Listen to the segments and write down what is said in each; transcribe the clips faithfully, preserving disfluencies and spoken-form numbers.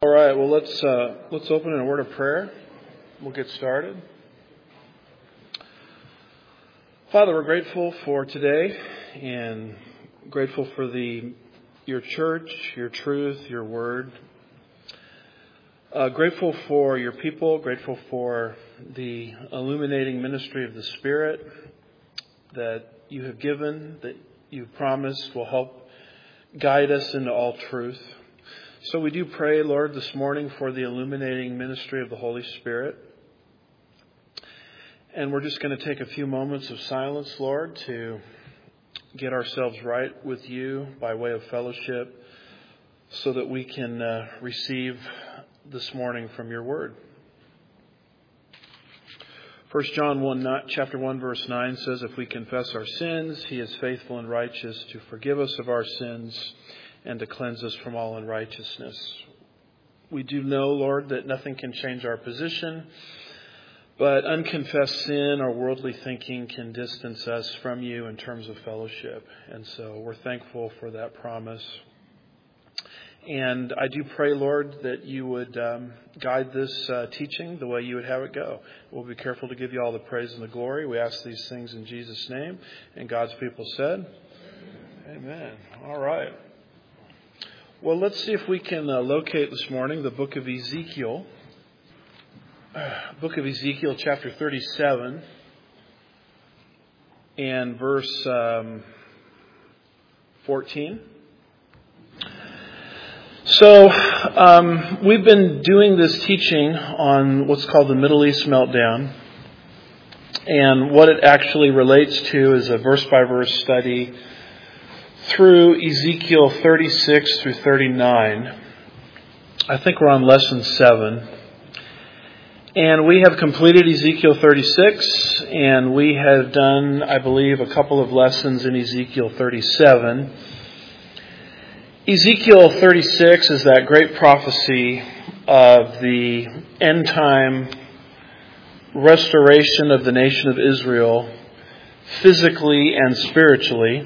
All right, well, let's uh, let's open in a word of prayer. We'll get started. Father, we're grateful for today and grateful for the your church, your truth, your word. Uh, grateful for your people, grateful for the illuminating ministry of the Spirit that you have given, that you've promised will help guide us into all truth. So we do pray, Lord, this morning for the illuminating ministry of the Holy Spirit. And we're just going to take a few moments of silence, Lord, to get ourselves right with you by way of fellowship so that we can uh, receive this morning from your word. First John one, chapter one, verse nine says, if we confess our sins, he is faithful and righteous to forgive us of our sins and to cleanse us from all unrighteousness. We do know, Lord, that nothing can change our position, but unconfessed sin or worldly thinking can distance us from you in terms of fellowship. And so we're thankful for that promise. And I do pray, Lord, that you would um, guide this uh, teaching the way you would have it go. We'll be careful to give you all the praise and the glory. We ask these things in Jesus' name. And God's people said, Amen. All right. Well, let's see if we can uh, locate this morning the book of Ezekiel. Book of Ezekiel, chapter thirty-seven, and verse um, fourteen. So, um, we've been doing this teaching on what's called the Middle East Meltdown. And what it actually relates to is a verse-by-verse study through Ezekiel thirty-six through thirty-nine. I think we're on lesson seven. And we have completed Ezekiel thirty-six, and we have done, I believe, a couple of lessons in Ezekiel thirty-seven. Ezekiel thirty-six is that great prophecy of the end time restoration of the nation of Israel, physically and spiritually.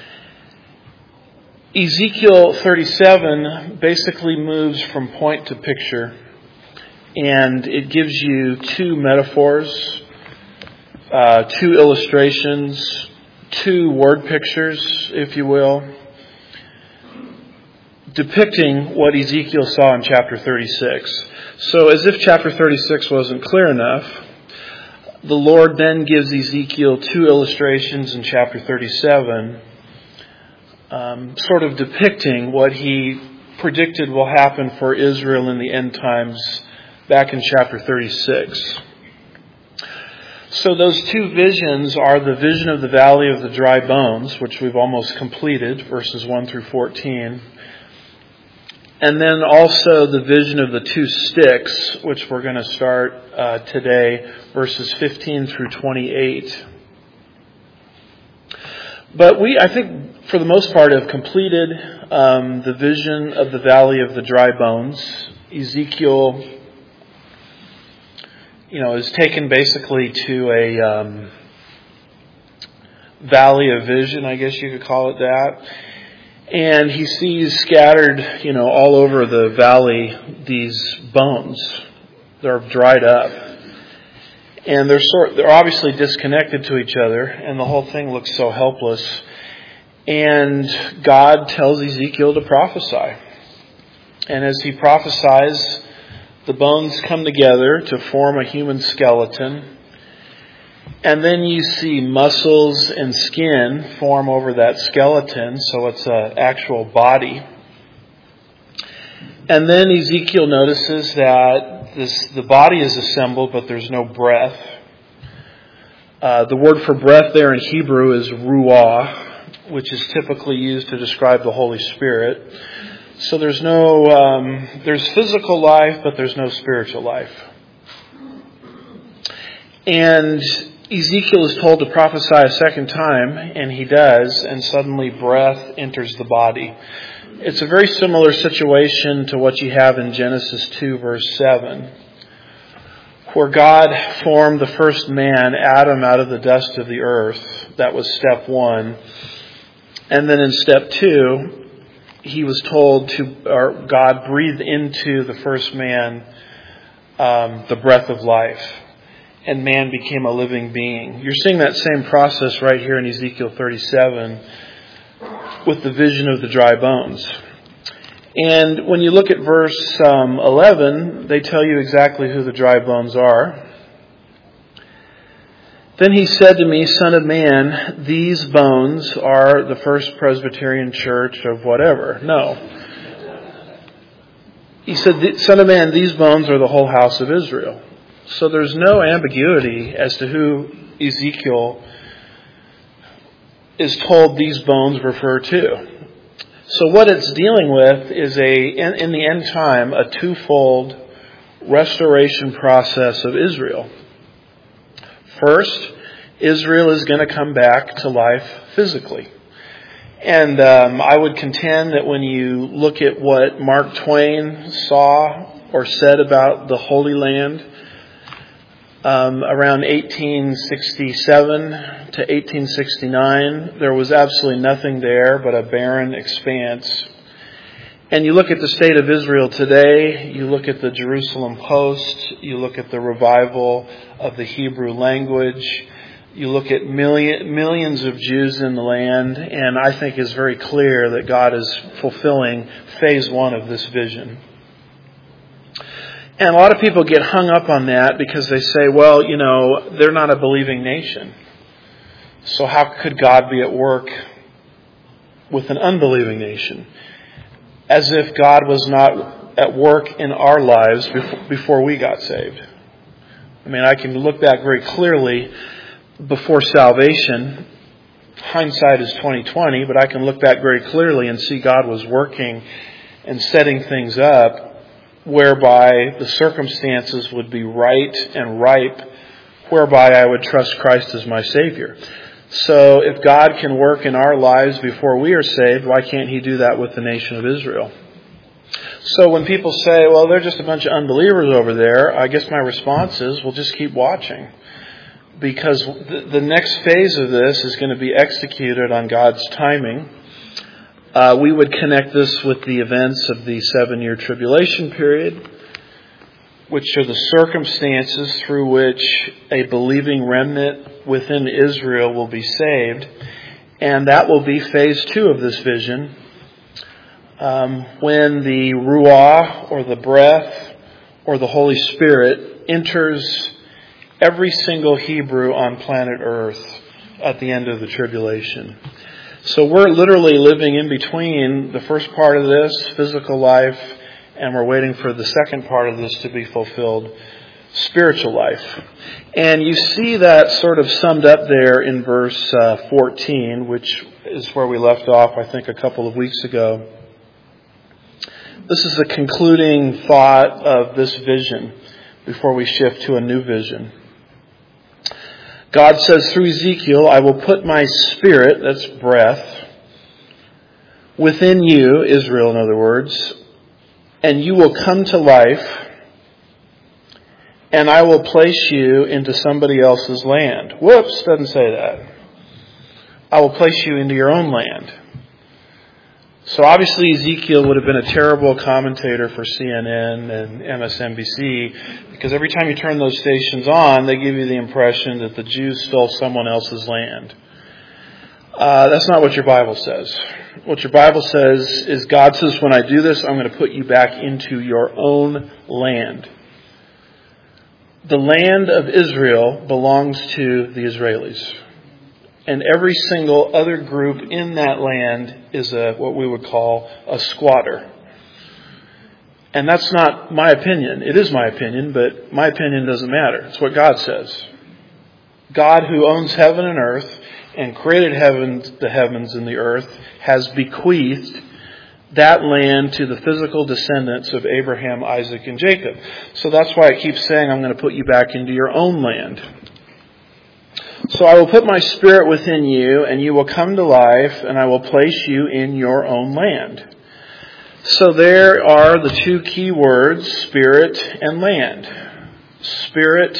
Ezekiel thirty-seven basically moves from point to picture, and it gives you two metaphors, uh, two illustrations, two word pictures, if you will, depicting what Ezekiel saw in chapter thirty-six. So as if chapter thirty-six wasn't clear enough, the Lord then gives Ezekiel two illustrations in chapter thirty-seven, um, sort of depicting what he predicted will happen for Israel in the end times back in chapter thirty-six. So those two visions are the vision of the valley of the dry bones, which we've almost completed, verses one through fourteen. And then also the vision of the two sticks, which we're going to start uh, today, verses fifteen through twenty-eight. But we, I think, for the most part, have completed um, the vision of the valley of the dry bones. Ezekiel, you know, is taken basically to a um, valley of vision, I guess you could call it that. And he sees scattered, you know, all over the valley these bones. They're dried up. And they're sort they're obviously disconnected to each other, and the whole thing looks so helpless. And God tells Ezekiel to prophesy. And as he prophesies, the bones come together to form a human skeleton. And then you see muscles and skin form over that skeleton, so it's an actual body. And then Ezekiel notices that this, the body is assembled, but there's no breath. Uh, the word for breath there in Hebrew is ruah, which is typically used to describe the Holy Spirit. So there's no, um, there's physical life, but there's no spiritual life. And Ezekiel is told to prophesy a second time, and he does, and suddenly breath enters the body. It's a very similar situation to what you have in Genesis two, verse seven, where God formed the first man, Adam, out of the dust of the earth. That was step one. And then in step two, he was told to, or God breathed into the first man um, the breath of life, and man became a living being. You're seeing that same process right here in Ezekiel thirty-seven with the vision of the dry bones. And when you look at verse um, eleven, they tell you exactly who the dry bones are. Then he said to me, Son of man, these bones are the First Presbyterian Church of whatever. No. He said, Son of man, these bones are the whole house of Israel. So there's no ambiguity as to who Ezekiel is told these bones refer to. So what it's dealing with is a, in, in the end time, a twofold restoration process of Israel. First, Israel is going to come back to life physically. And um, I would contend that when you look at what Mark Twain saw or said about the Holy Land um, around eighteen sixty-seven to eighteen sixty-nine, there was absolutely nothing there but a barren expanse. And you look at the state of Israel today, you look at the Jerusalem Post, you look at the revival of the Hebrew language, you look at million, millions of Jews in the land, and I think it's very clear that God is fulfilling phase one of this vision. And a lot of people get hung up on that because they say, well, you know, they're not a believing nation. So how could God be at work with an unbelieving nation? As if God was not at work in our lives before we got saved. I mean, I can look back very clearly before salvation. Hindsight is twenty twenty, but I can look back very clearly and see God was working and setting things up whereby the circumstances would be right and ripe, whereby I would trust Christ as my Savior. So if God can work in our lives before we are saved, why can't He do that with the nation of Israel? So when people say, well, they're just a bunch of unbelievers over there, I guess my response is, well, just keep watching. Because the next phase of this is going to be executed on God's timing. Uh, we would connect this with the events of the seven-year tribulation period, which are the circumstances through which a believing remnant within Israel will be saved. And that will be phase two of this vision, um, when the Ruah, or the breath, or the Holy Spirit enters every single Hebrew on planet Earth at the end of the tribulation. So we're literally living in between the first part of this, physical life, and we're waiting for the second part of this to be fulfilled, spiritual life. And you see that sort of summed up there in verse uh, fourteen, which is where we left off, I think, a couple of weeks ago. This is the concluding thought of this vision before we shift to a new vision. God says through Ezekiel, I will put my spirit, that's breath, within you, Israel in other words, and you will come to life, and I will place you into somebody else's land. Whoops, doesn't say that. I will place you into your own land. So obviously Ezekiel would have been a terrible commentator for C N N and M S N B C, because every time you turn those stations on, they give you the impression that the Jews stole someone else's land. Uh, that's not what your Bible says. What your Bible says is God says, when I do this, I'm going to put you back into your own land. The land of Israel belongs to the Israelis. And every single other group in that land is a what we would call a squatter. And that's not my opinion. It is my opinion, but my opinion doesn't matter. It's what God says. God, who owns heaven and earth and created heaven, the heavens and the earth, has bequeathed that land to the physical descendants of Abraham, Isaac, and Jacob. So that's why it keeps saying, I'm going to put you back into your own land. So I will put my spirit within you, and you will come to life, and I will place you in your own land. So there are the two key words, spirit and land. Spirit,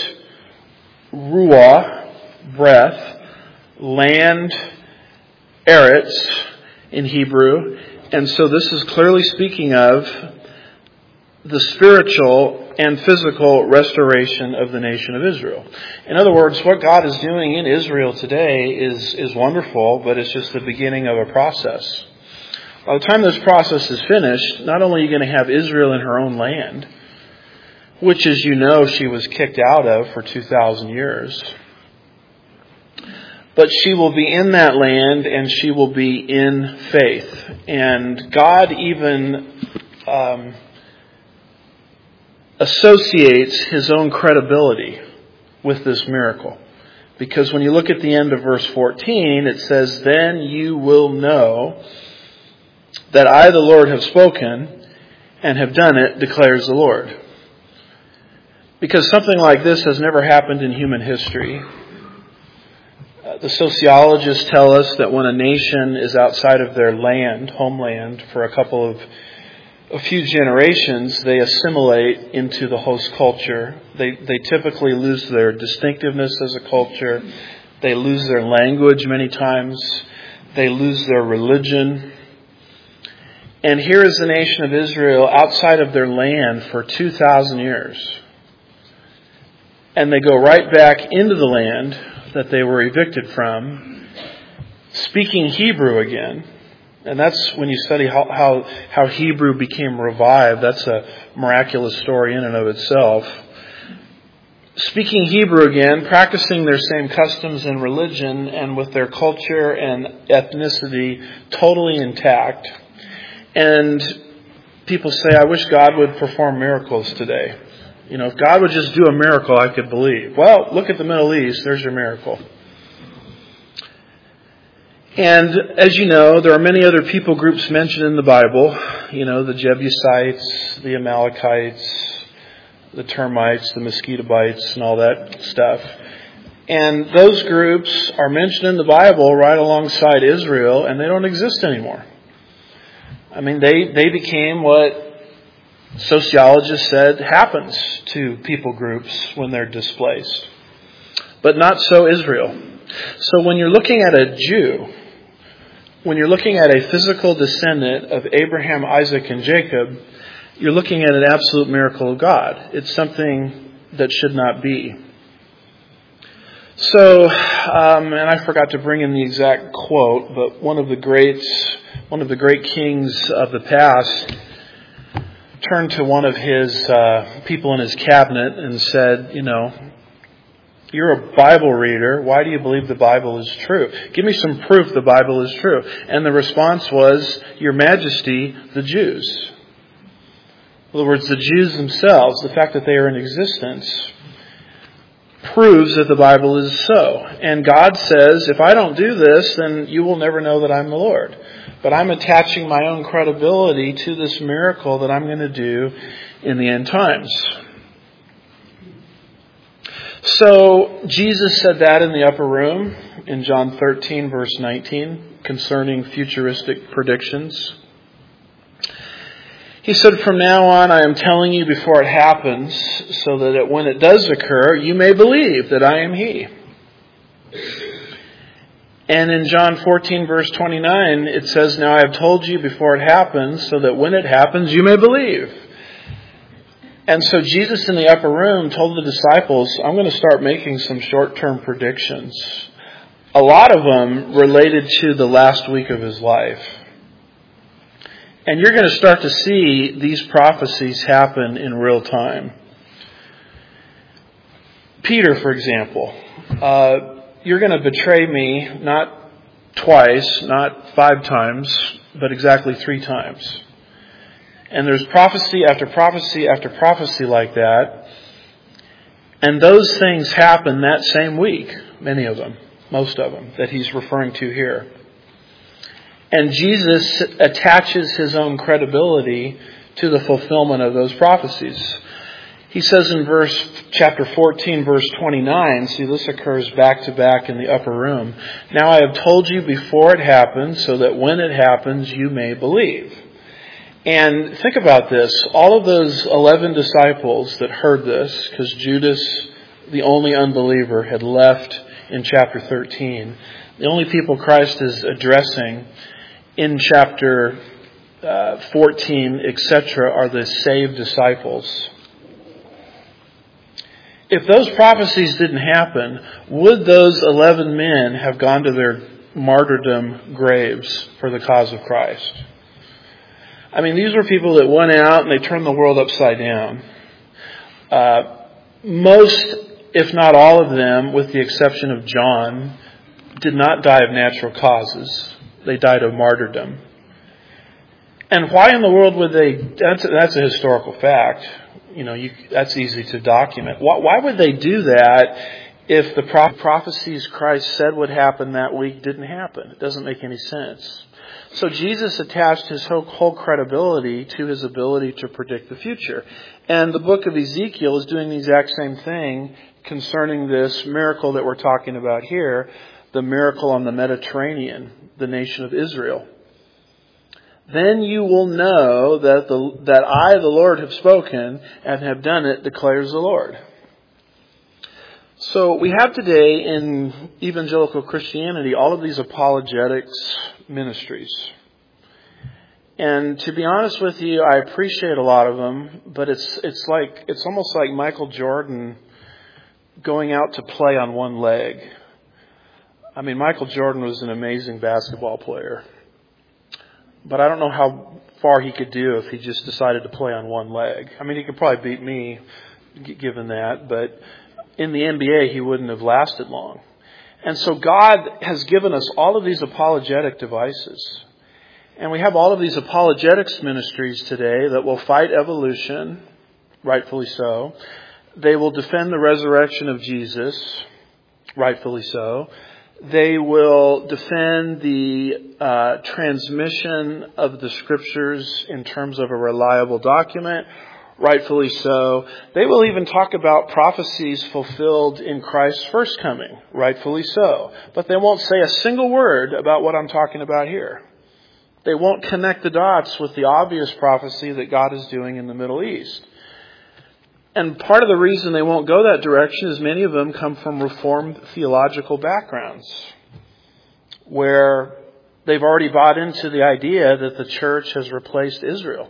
ruah, breath, land, eretz in Hebrew, and so this is clearly speaking of the spiritual and physical restoration of the nation of Israel. In other words, what God is doing in Israel today is, is wonderful, but it's just the beginning of a process. By the time this process is finished, not only are you going to have Israel in her own land, which, as you know, she was kicked out of for two thousand years, but she will be in that land and she will be in faith. And God even um, associates his own credibility with this miracle. Because when you look at the end of verse fourteen, it says, "Then you will know that I, the Lord, have spoken and have done it, declares the Lord." Because something like this has never happened in human history. Uh, the sociologists tell us that when a nation is outside of their land, homeland, for a couple of, a few generations, they assimilate into the host culture. They, they typically lose their distinctiveness as a culture. They lose their language many times. They lose their religion. And here is the nation of Israel outside of their land for two thousand years. And they go right back into the land that they were evicted from, speaking Hebrew again. And that's when you study how, how, how Hebrew became revived. That's a miraculous story in and of itself. Speaking Hebrew again, practicing their same customs and religion, and with their culture and ethnicity totally intact. And people say, I wish God would perform miracles today. You know, if God would just do a miracle, I could believe. Well, look at the Middle East. There's your miracle. And as you know, there are many other people groups mentioned in the Bible. You know, the Jebusites, the Amalekites, the termites, the mosquitobites, and all that stuff. And those groups are mentioned in the Bible right alongside Israel, and they don't exist anymore. I mean, they, they became what sociologists said happens to people groups when they're displaced. But not so Israel. So when you're looking at a Jew, when you're looking at a physical descendant of Abraham, Isaac, and Jacob, you're looking at an absolute miracle of God. It's something that should not be. So, um, and I forgot to bring in the exact quote, but one of the greats, one of the great kings of the past turned to one of his uh, people in his cabinet and said, you know, you're a Bible reader. Why do you believe the Bible is true? Give me some proof the Bible is true. And the response was, Your Majesty, the Jews. In other words, the Jews themselves, the fact that they are in existence, proves that the Bible is so. And God says, if I don't do this, then you will never know that I'm the Lord. But I'm attaching my own credibility to this miracle that I'm going to do in the end times. So Jesus said that in the upper room in John thirteen, verse nineteen, concerning futuristic predictions. He said, from now on, I am telling you before it happens, so that it, when it does occur, you may believe that I am He. And in John fourteen, verse twenty-nine, it says, now I have told you before it happens, so that when it happens, you may believe. And so Jesus in the upper room told the disciples, I'm going to start making some short-term predictions. A lot of them related to the last week of His life. And you're going to start to see these prophecies happen in real time. Peter, for example, uh, you're going to betray me not twice, not five times, but exactly three times. And there's prophecy after prophecy after prophecy like that. And those things happen that same week, many of them, most of them, that he's referring to here. And Jesus attaches his own credibility to the fulfillment of those prophecies. He says in verse chapter fourteen, verse twenty-nine, see, this occurs back to back in the upper room. Now I have told you before it happens, so that when it happens, you may believe. And think about this. All of those eleven disciples that heard this, because Judas, the only unbeliever, had left in chapter thirteen. The only people Christ is addressing in chapter uh, fourteen, et cetera, are the saved disciples. If those prophecies didn't happen, would those eleven men have gone to their martyrdom graves for the cause of Christ? I mean, these were people that went out and they turned the world upside down. Uh, most, if not all of them, with the exception of John, did not die of natural causes. They died of martyrdom. And why in the world would they? That's a, that's a historical fact. You know, you, that's easy to document. Why, why would they do that if the prophecies Christ said would happen that week didn't happen? It doesn't make any sense. So Jesus attached his whole, whole credibility to his ability to predict the future. And the book of Ezekiel is doing the exact same thing concerning this miracle that we're talking about here, the miracle on the Mediterranean, the nation of Israel. Then you will know that the that I, the Lord, have spoken and have done it, declares the Lord. So we have today in evangelical Christianity all of these apologetics ministries. And to be honest with you, I appreciate a lot of them, but it's it's like it's almost like Michael Jordan going out to play on one leg. I mean, Michael Jordan was an amazing basketball player. But I don't know how far he could do if he just decided to play on one leg. I mean, he could probably beat me, given that. But in the N B A, he wouldn't have lasted long. And so God has given us all of these apologetic devices. And we have all of these apologetics ministries today that will fight evolution, rightfully so. They will defend the resurrection of Jesus, rightfully so. They will defend the uh, transmission of the Scriptures in terms of a reliable document, rightfully so. They will even talk about prophecies fulfilled in Christ's first coming, rightfully so. But they won't say a single word about what I'm talking about here. They won't connect the dots with the obvious prophecy that God is doing in the Middle East. And part of the reason they won't go that direction is many of them come from Reformed theological backgrounds where they've already bought into the idea that the church has replaced Israel.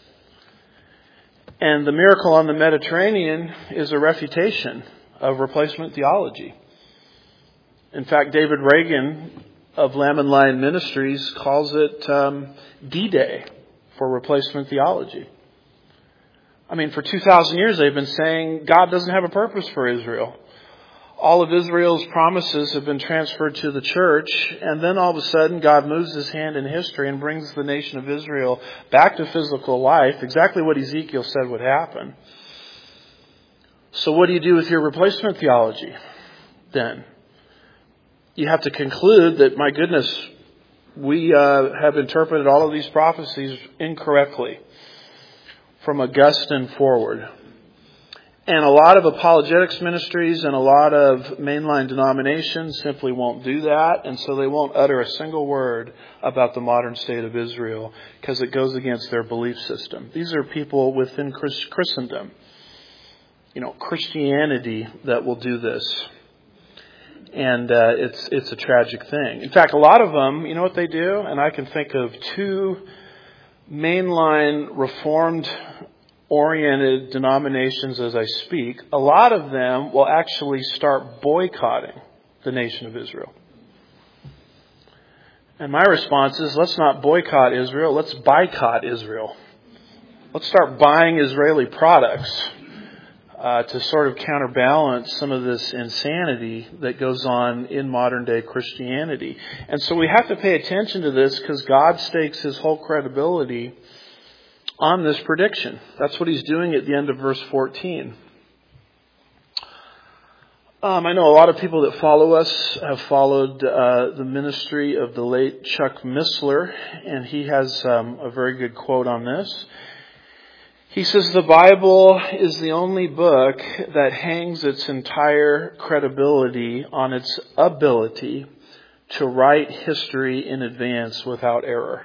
And the miracle on the Mediterranean is a refutation of replacement theology. In fact, David Reagan of Lamb and Lion Ministries calls it um, D-Day for replacement theology. I mean, for two thousand years they've been saying God doesn't have a purpose for Israel. All of Israel's promises have been transferred to the church, and then all of a sudden God moves his hand in history and brings the nation of Israel back to physical life, exactly what Ezekiel said would happen. So what do you do with your replacement theology then? You have to conclude that, my goodness, we uh, have interpreted all of these prophecies incorrectly from Augustine forward. And a lot of apologetics ministries and a lot of mainline denominations simply won't do that. And so they won't utter a single word about the modern state of Israel because it goes against their belief system. These are people within Christendom, you know, Christianity that will do this. And uh, it's it's a tragic thing. In fact, a lot of them, you know what they do? And I can think of two mainline Reformed oriented denominations as I speak. A lot of them will actually start boycotting the nation of Israel. And my response is, let's not boycott Israel, let's boycott Israel. Let's start buying Israeli products uh, to sort of counterbalance some of this insanity that goes on in modern day Christianity. And so we have to pay attention to this because God stakes his whole credibility on this prediction. That's what he's doing at the end of verse fourteen. Um, I know a lot of people that follow us have followed uh, the ministry of the late Chuck Missler, and he has um, a very good quote on this. He says, "The Bible is the only book that hangs its entire credibility on its ability to write history in advance without error."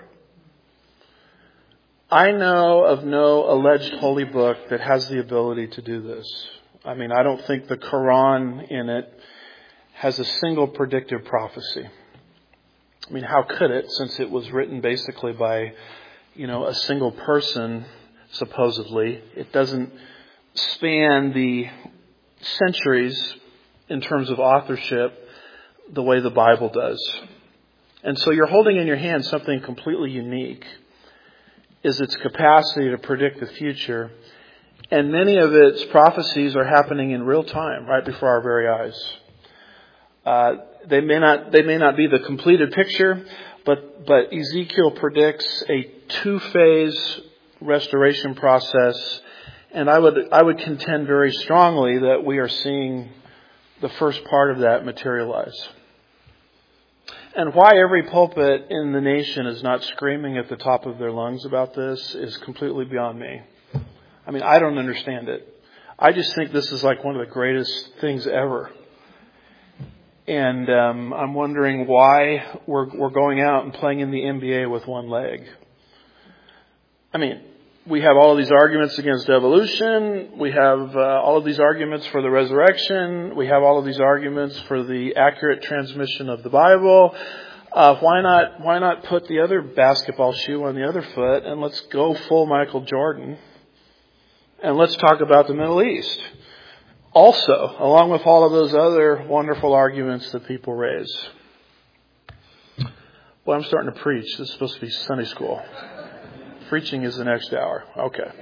I know of no alleged holy book that has the ability to do this. I mean, I don't think the Quran in it has a single predictive prophecy. I mean, how could it, since it was written basically by you know, a single person, supposedly. It doesn't span the centuries in terms of authorship the way the Bible does. And so you're holding in your hand something completely unique, is its capacity to predict the future. And many of its prophecies are happening in real time, right before our very eyes. Uh, they may not, they may not be the completed picture, but, but Ezekiel predicts a two-phase restoration process. And I would, I would contend very strongly that we are seeing the first part of that materialize. And why every pulpit in the nation is not screaming at the top of their lungs about this is completely beyond me. I mean, I don't understand it. I just think this is like one of the greatest things ever. And um, I'm wondering why we're we're going out and playing in the N B A with one leg. I mean, we have all of these arguments against evolution. We have uh, all of these arguments for the resurrection. We have all of these arguments for the accurate transmission of the Bible. Uh, why not, why not put the other basketball shoe on the other foot and let's go full Michael Jordan and let's talk about the Middle East also, along with all of those other wonderful arguments that people raise. Well, I'm starting to preach. This is supposed to be Sunday school. Preaching is the next hour. Okay.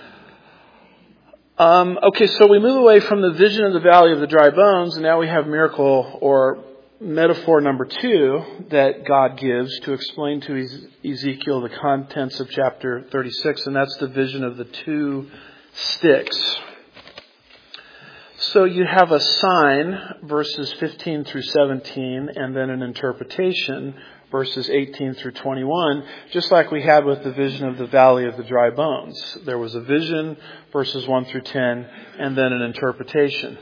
Um, okay, so we move away from the vision of the valley of the dry bones, and now we have miracle or metaphor number two that God gives to explain to Ezekiel the contents of chapter thirty-six, and that's the vision of the two sticks. So you have a sign, verses fifteen through seventeen, and then an interpretation, verses eighteen through twenty-one, just like we had with the vision of the valley of the dry bones. There was a vision, verses one through ten, and then an interpretation.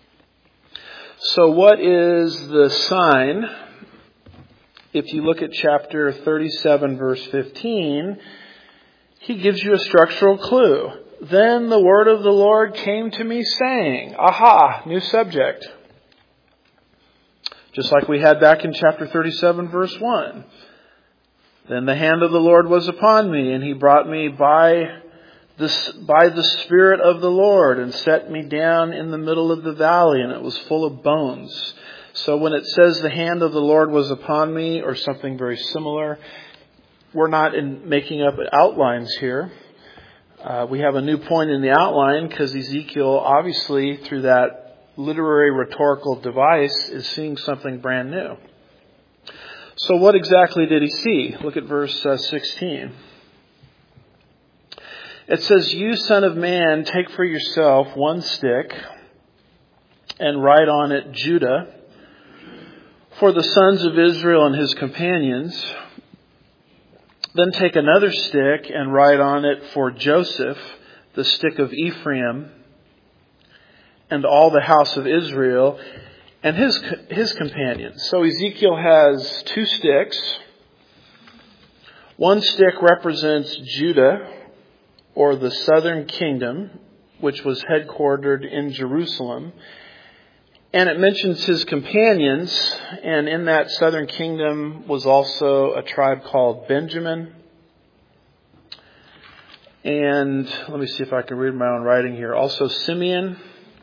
So what is the sign? If you look at chapter thirty-seven, verse fifteen, he gives you a structural clue. Then the word of the Lord came to me saying, aha, new subject. Just like we had back in chapter thirty-seven, verse one. Then the hand of the Lord was upon me, and he brought me by the, by the Spirit of the Lord and set me down in the middle of the valley, and it was full of bones. So when it says the hand of the Lord was upon me, or something very similar, we're not in making up outlines here. Uh, we have a new point in the outline because Ezekiel, obviously, through that literary rhetorical device, is seeing something brand new. So what exactly did he see? Look at verse uh, sixteen. It says, you, son of man, take for yourself one stick and write on it Judah for the sons of Israel and his companions. Then take another stick and write on it for Joseph, the stick of Ephraim, and all the house of Israel and his his companions. So Ezekiel has two sticks. One stick represents Judah, or the southern kingdom, which was headquartered in Jerusalem. And it mentions his companions, and in that southern kingdom was also a tribe called Benjamin. And let me see if I can read my own writing here. Also Simeon.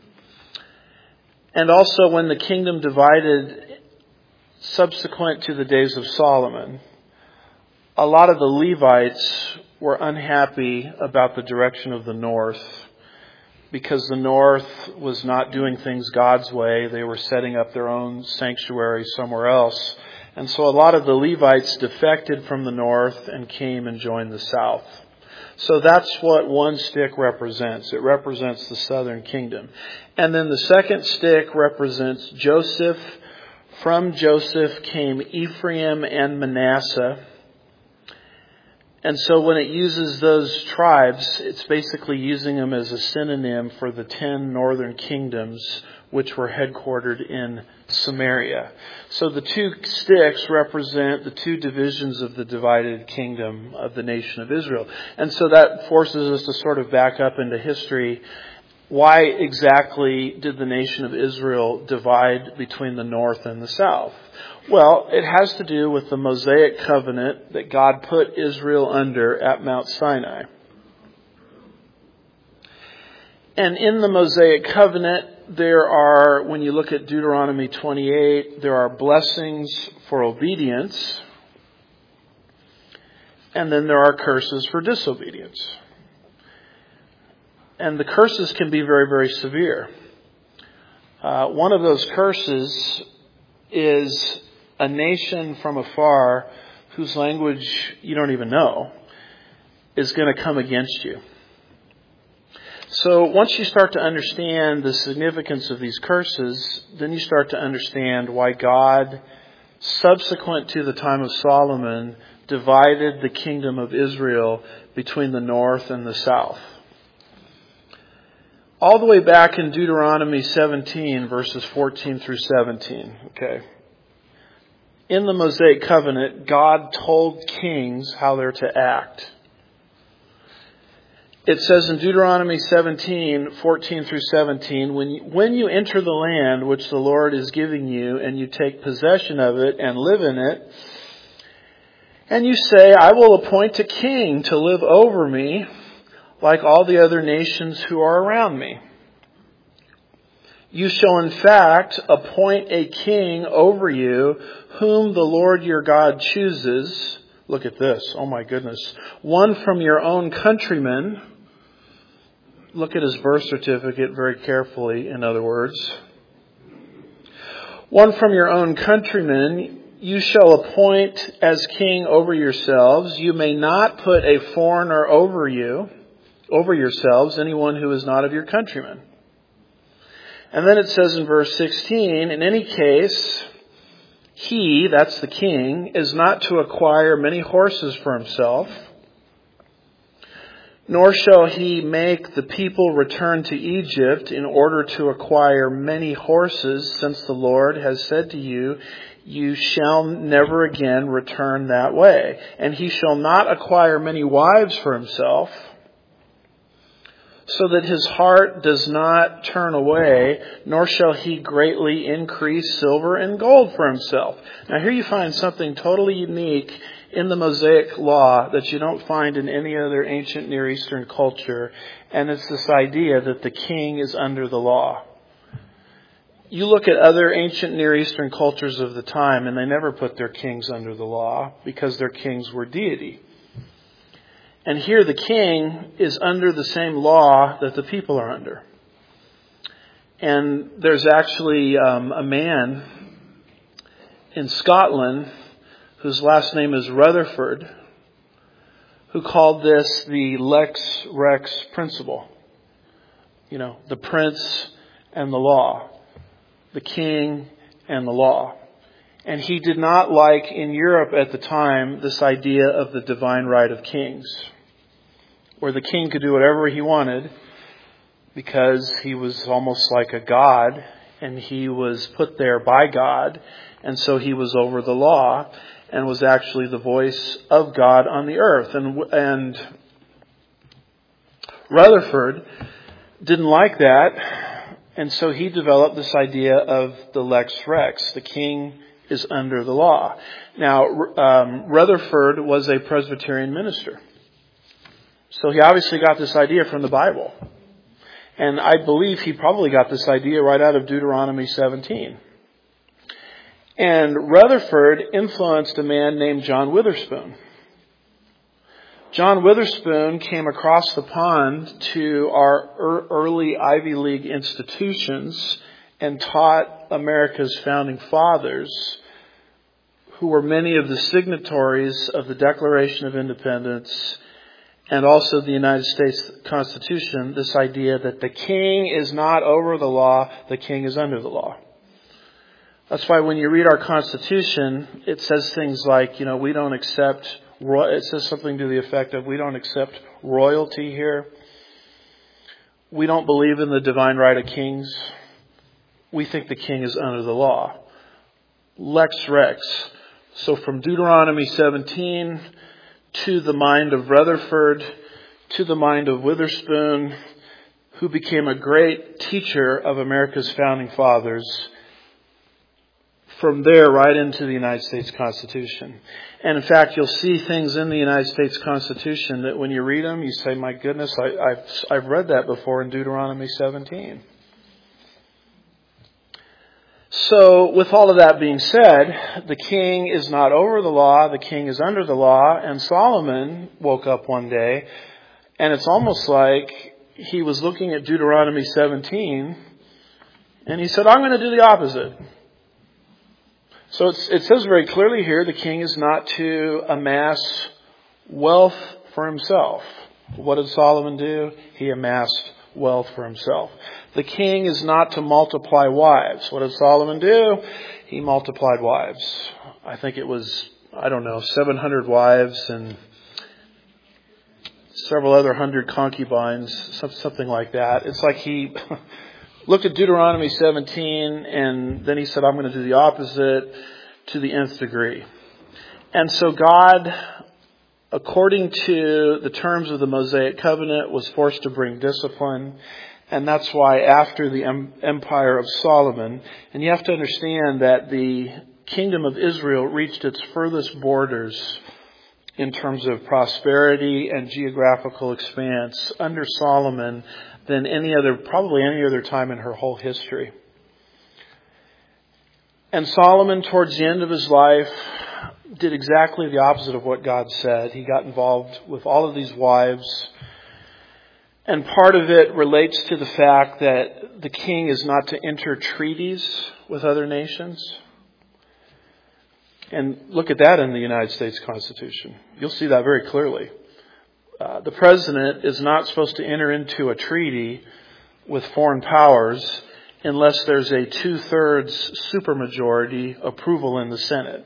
And also when the kingdom divided subsequent to the days of Solomon, a lot of the Levites were unhappy about the direction of the north, because the north was not doing things God's way. They were setting up their own sanctuary somewhere else. And so a lot of the Levites defected from the north and came and joined the south. So that's what one stick represents. It represents the southern kingdom. And then the second stick represents Joseph. From Joseph came Ephraim and Manasseh. And so when it uses those tribes, it's basically using them as a synonym for the ten northern kingdoms, which were headquartered in Samaria. So the two sticks represent the two divisions of the divided kingdom of the nation of Israel. And so that forces us to sort of back up into history why exactly did the nation of Israel divide between the north and the south? Well, it has to do with the Mosaic covenant that God put Israel under at Mount Sinai. And in the Mosaic covenant, there are, when you look at Deuteronomy twenty-eight, there are blessings for obedience, and then there are curses for disobedience. And the curses can be very, very severe. Uh, one of those curses is a nation from afar whose language you don't even know is going to come against you. So once you start to understand the significance of these curses, then you start to understand why God, subsequent to the time of Solomon, divided the kingdom of Israel between the north and the south. All the way back in Deuteronomy seventeen, verses fourteen through seventeen. Okay. In the Mosaic covenant, God told kings how they're to act. It says in Deuteronomy seventeen, fourteen through seventeen, when you, when you enter the land which the Lord is giving you, and you take possession of it and live in it, and you say, I will appoint a king to live over me, like all the other nations who are around me. You shall in fact appoint a king over you, whom the Lord your God chooses. Look at this. Oh my goodness. One from your own countrymen. Look at his birth certificate very carefully, in other words. One from your own countrymen you shall appoint as king over yourselves. You may not put a foreigner over you. Over yourselves, anyone who is not of your countrymen. And then it says in verse sixteen, in any case, he, that's the king, is not to acquire many horses for himself, nor shall he make the people return to Egypt in order to acquire many horses, since the Lord has said to you, you shall never again return that way. And he shall not acquire many wives for himself, so that his heart does not turn away, nor shall he greatly increase silver and gold for himself. Now here you find something totally unique in the Mosaic law that you don't find in any other ancient Near Eastern culture, and it's this idea that the king is under the law. You look at other ancient Near Eastern cultures of the time, and they never put their kings under the law because their kings were deity. And here the king is under the same law that the people are under. And there's actually um, a man in Scotland whose last name is Rutherford, who called this the Lex Rex principle. You know, the prince and the law, the king and the law. And he did not like in Europe at the time this idea of the divine right of kings, where the king could do whatever he wanted because he was almost like a god, and he was put there by God, and so he was over the law and was actually the voice of God on the earth. And, and Rutherford didn't like that, and so he developed this idea of the Lex Rex. The king is under the law. Now, um, Rutherford was a Presbyterian minister. So he obviously got this idea from the Bible. And I believe he probably got this idea right out of Deuteronomy seventeen. And Rutherford influenced a man named John Witherspoon. John Witherspoon came across the pond to our early Ivy League institutions and taught America's founding fathers, who were many of the signatories of the Declaration of Independence and also the United States Constitution, this idea that the king is not over the law, the king is under the law. That's why when you read our Constitution, it says things like, you know, we don't accept, it says something to the effect of, we don't accept royalty here. We don't believe in the divine right of kings. We think the king is under the law. Lex Rex. So from Deuteronomy seventeen to the mind of Rutherford, to the mind of Witherspoon, who became a great teacher of America's founding fathers. From there, right into the United States Constitution. And in fact, you'll see things in the United States Constitution that when you read them, you say, my goodness, I, I've, I've read that before in Deuteronomy seventeen. So, with all of that being said, the king is not over the law, the king is under the law, and Solomon woke up one day, and it's almost like he was looking at Deuteronomy seventeen, and he said, I'm going to do the opposite. So it's, it says very clearly here, the king is not to amass wealth for himself. What did Solomon do? He amassed wealth for himself. The king is not to multiply wives. What did Solomon do? He multiplied wives. I think it was, I don't know, seven hundred wives and several other hundred concubines, something like that. It's like he looked at Deuteronomy seventeen, and then he said, I'm going to do the opposite to the nth degree. And so God, according to the terms of the Mosaic covenant, was forced to bring discipline. And that's why after the empire of Solomon, and you have to understand that the kingdom of Israel reached its furthest borders in terms of prosperity and geographical expanse under Solomon than any other, probably any other time in her whole history. And Solomon, towards the end of his life, did exactly the opposite of what God said. He got involved with all of these wives. And part of it relates to the fact that the king is not to enter treaties with other nations. And look at that in the United States Constitution. You'll see that very clearly. Uh, the president is not supposed to enter into a treaty with foreign powers unless there's a two-thirds supermajority approval in the Senate.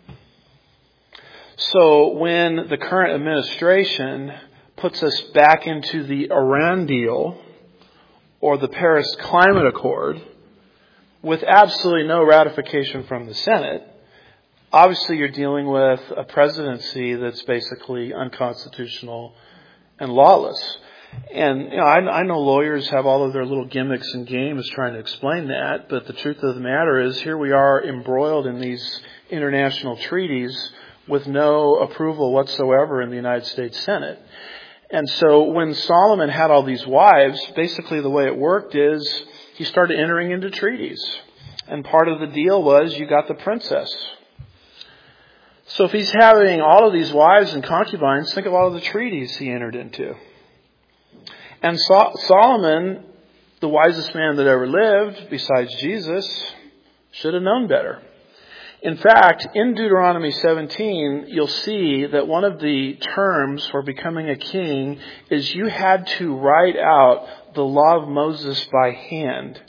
So when the current administration puts us back into the Iran deal or the Paris Climate Accord with absolutely no ratification from the Senate, obviously you're dealing with a presidency that's basically unconstitutional and lawless. And you know, I, I know lawyers have all of their little gimmicks and games trying to explain that, but the truth of the matter is here we are embroiled in these international treaties with no approval whatsoever in the United States Senate. And so when Solomon had all these wives, basically the way it worked is he started entering into treaties. And part of the deal was you got the princess. So if he's having all of these wives and concubines, think of all of the treaties he entered into. And so- Solomon, the wisest man that ever lived, besides Jesus, should have known better. In fact, in Deuteronomy seventeen, you'll see that one of the terms for becoming a king is you had to write out the law of Moses by hand.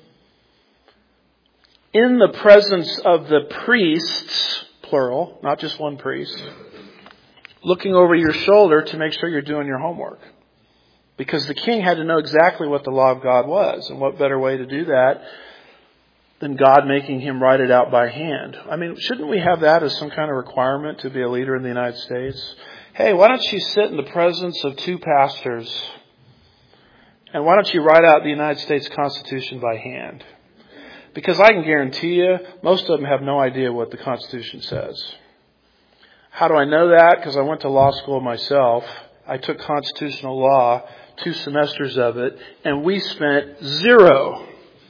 In the presence of the priests, plural, not just one priest, looking over your shoulder to make sure you're doing your homework. Because the king had to know exactly what the law of God was. And what better way to do that than God making him write it out by hand? I mean, shouldn't we have that as some kind of requirement to be a leader in the United States? Hey, why don't you sit in the presence of two pastors and why don't you write out the United States Constitution by hand? Because I can guarantee you, most of them have no idea what the Constitution says. How do I know that? Because I went to law school myself. I took constitutional law, two semesters of it, and we spent zero,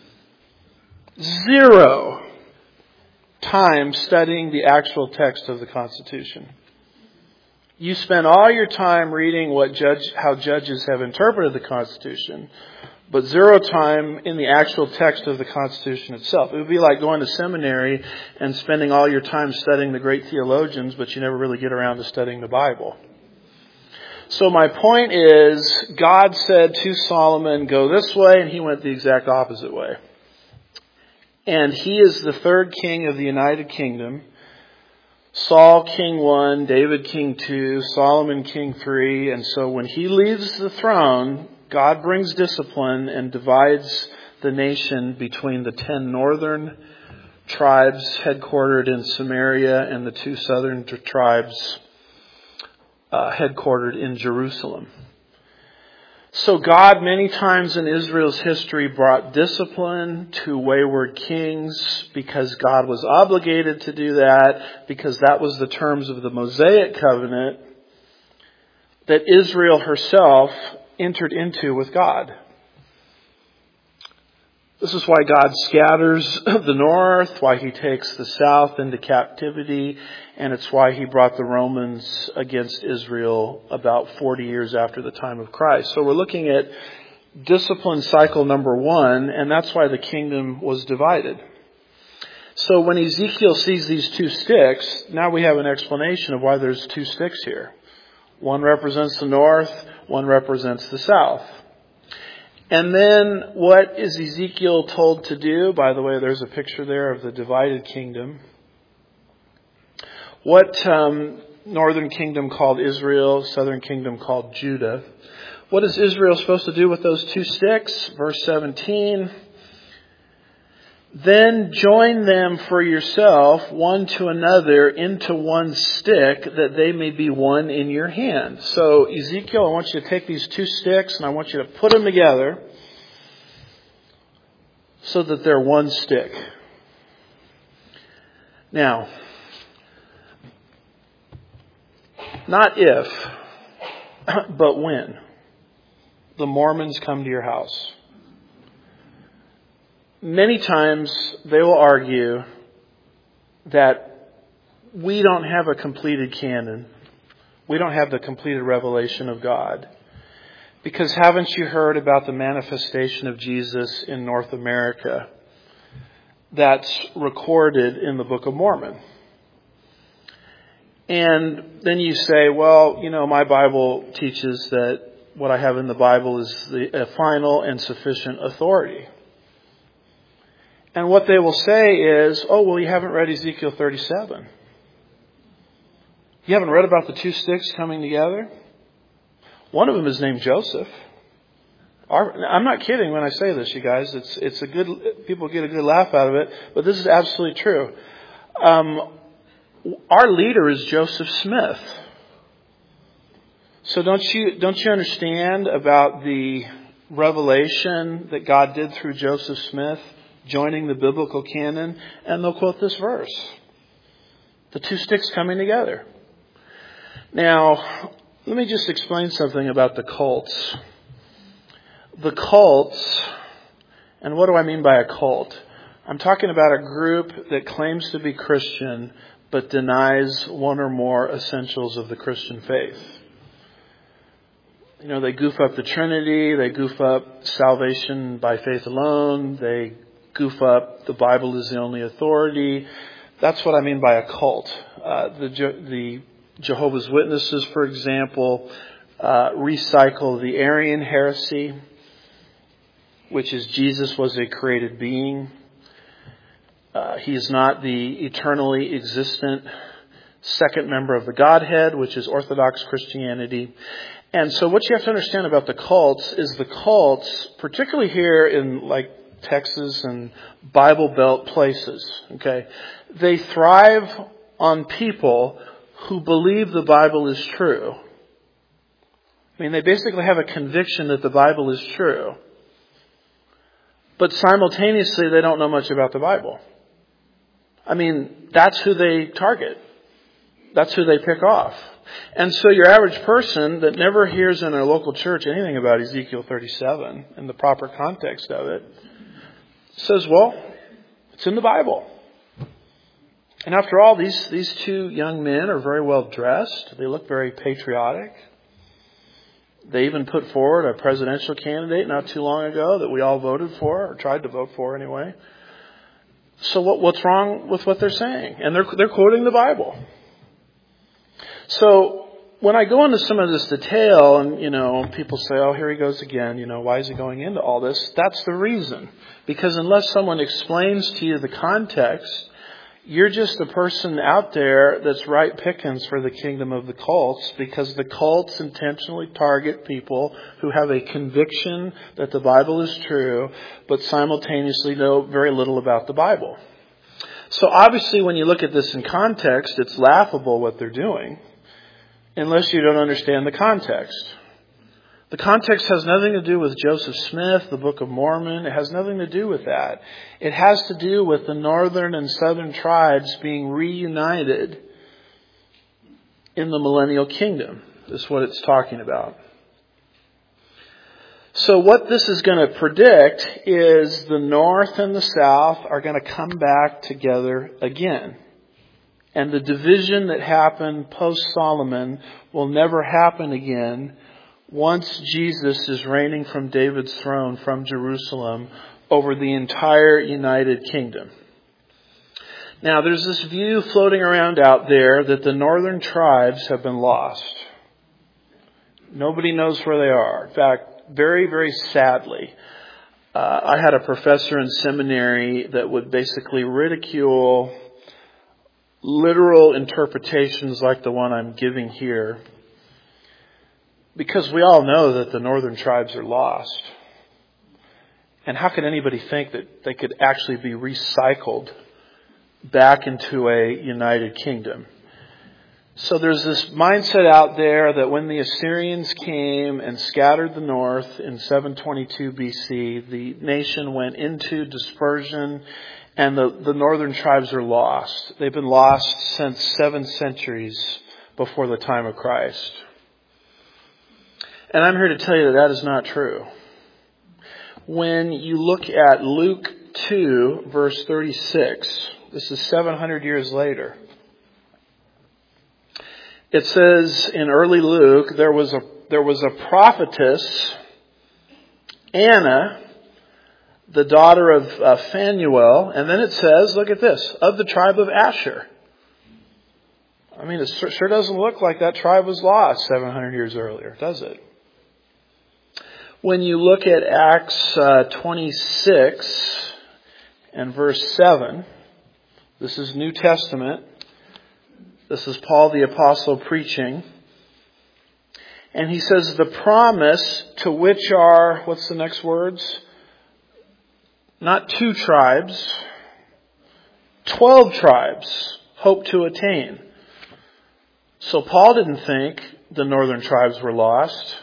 zero time studying the actual text of the Constitution. You spend all your time reading what judge, how judges have interpreted the Constitution, but zero time in the actual text of the Constitution itself. It would be like going to seminary and spending all your time studying the great theologians, but you never really get around to studying the Bible. So my point is, God said to Solomon, go this way, and he went the exact opposite way. And he is the third king of the United Kingdom. Saul, king one, David, king two, Solomon, king three. And so when he leaves the throne, God brings discipline and divides the nation between the ten northern tribes headquartered in Samaria and the two southern tribes uh, headquartered in Jerusalem. So God many times in Israel's history brought discipline to wayward kings because God was obligated to do that, because that was the terms of the Mosaic covenant that Israel herself entered into with God. This is why God scatters the north, why he takes the south into captivity, and it's why he brought the Romans against Israel about forty years after the time of Christ. So we're looking at discipline cycle number one, and that's why the kingdom was divided. So when Ezekiel sees these two sticks, now we have an explanation of why there's two sticks here. One represents the north, one represents the south. And then what is Ezekiel told to do? By the way, there's a picture there of the divided kingdom. What um, northern kingdom called Israel, southern kingdom called Judah. What is Israel supposed to do with those two sticks? Verse seventeen. Then join them for yourself, one to another, into one stick, that they may be one in your hand. So, Ezekiel, I want you to take these two sticks and I want you to put them together so that they're one stick. Now, not if, but when the Mormons come to your house. Many times they will argue that we don't have a completed canon. We don't have the completed revelation of God. Because haven't you heard about the manifestation of Jesus in North America that's recorded in the Book of Mormon? And then you say, well, you know, my Bible teaches that what I have in the Bible is the a final and sufficient authority. And what they will say is, oh, well, you haven't read Ezekiel thirty-seven. You haven't read about the two sticks coming together? One of them is named Joseph. Our, I'm not kidding when I say this, you guys. It's it's a good, people get a good laugh out of it, but this is absolutely true. Um, our leader is Joseph Smith. So don't you don't you understand about the revelation that God did through Joseph Smith, joining the biblical canon? And they'll quote this verse. The two sticks coming together. Now, let me just explain something about the cults. The cults, and what do I mean by a cult? I'm talking about a group that claims to be Christian, but denies one or more essentials of the Christian faith. You know, they goof up the Trinity, they goof up salvation by faith alone, they goof up the Bible is the only authority. That's what I mean by a cult. Uh, the, the Jehovah's Witnesses, for example, uh, recycle the Arian heresy, which is Jesus was a created being. Uh, he is not the eternally existent second member of the Godhead, which is Orthodox Christianity. And so what you have to understand about the cults is the cults, particularly here in like Texas and Bible Belt places, okay, they thrive on people who believe the Bible is true. I mean, they basically have a conviction that the Bible is true. But simultaneously, they don't know much about the Bible. I mean, that's who they target. That's who they pick off. And so your average person that never hears in a local church anything about Ezekiel thirty-seven in the proper context of it says, well, it's in the Bible. And after all, these, these two young men are very well dressed. They look very patriotic. They even put forward a presidential candidate not too long ago that we all voted for, or tried to vote for anyway. So what, what's wrong with what they're saying? And they're, they're quoting the Bible. So when I go into some of this detail and, you know, people say, oh, here he goes again, you know, why is he going into all this? That's the reason. Because unless someone explains to you the context, you're just a person out there that's right pickings for the kingdom of the cults, because the cults intentionally target people who have a conviction that the Bible is true, but simultaneously know very little about the Bible. So obviously when you look at this in context, it's laughable what they're doing, unless you don't understand the context. The context has nothing to do with Joseph Smith, the Book of Mormon. It has nothing to do with that. It has to do with the northern and southern tribes being reunited in the millennial kingdom. Is what it's talking about. So what this is going to predict is the north and the south are going to come back together again. And the division that happened post-Solomon will never happen again once Jesus is reigning from David's throne from Jerusalem over the entire United Kingdom. Now, there's this view floating around out there that the northern tribes have been lost. Nobody knows where they are. In fact, very, very sadly, uh, I had a professor in seminary that would basically ridicule literal interpretations like the one I'm giving here, because we all know that the northern tribes are lost. And how could anybody think that they could actually be recycled back into a united kingdom? So there's this mindset out there that when the Assyrians came and scattered the north in seven twenty-two B C, the nation went into dispersion and the, the northern tribes are lost. They've been lost since seven centuries before the time of Christ. And I'm here to tell you that that is not true. When you look at Luke two, verse thirty-six, this is seven hundred years later. It says in early Luke, there was a there was a prophetess, Anna, the daughter of uh, Phanuel, and then it says, look at this, of the tribe of Asher. I mean, it sure doesn't look like that tribe was lost seven hundred years earlier, does it? When you look at Acts uh, twenty-six and verse seven, this is New Testament. This is Paul the Apostle preaching. And he says, the promise to which are, what's the next words? Not two tribes, twelve tribes hope to attain. So Paul didn't think the northern tribes were lost.